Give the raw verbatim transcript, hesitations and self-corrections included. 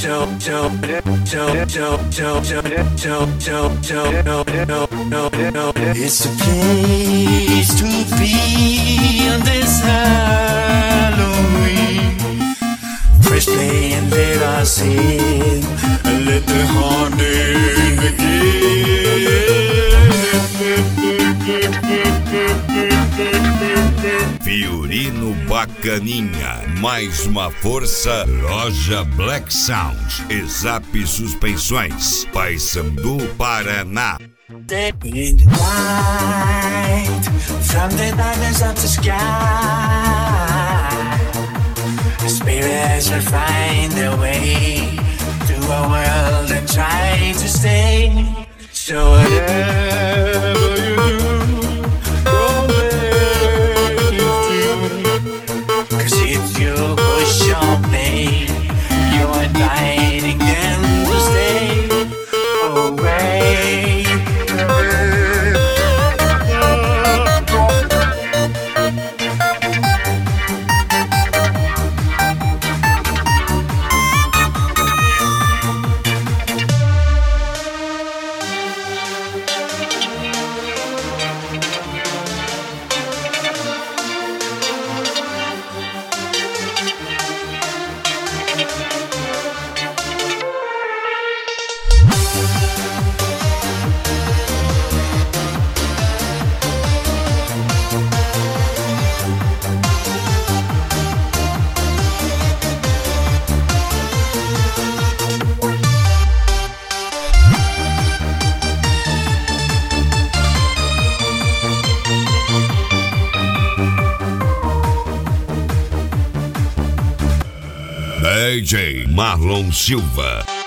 It's a place to be on this Halloween. Press play and let us sing, and let the haunting begin. Fiorino Bacaninha, mais uma força, Loja Black Sound, Exap Suspensões, Paysandu, Paraná. In the light from the darkness of the sky, the spirits will find their way to our world and try to stay. So whatever you do, don't let it do, 'cause if you push your pain, you're inviting them to stay away. D J Marlon Silva.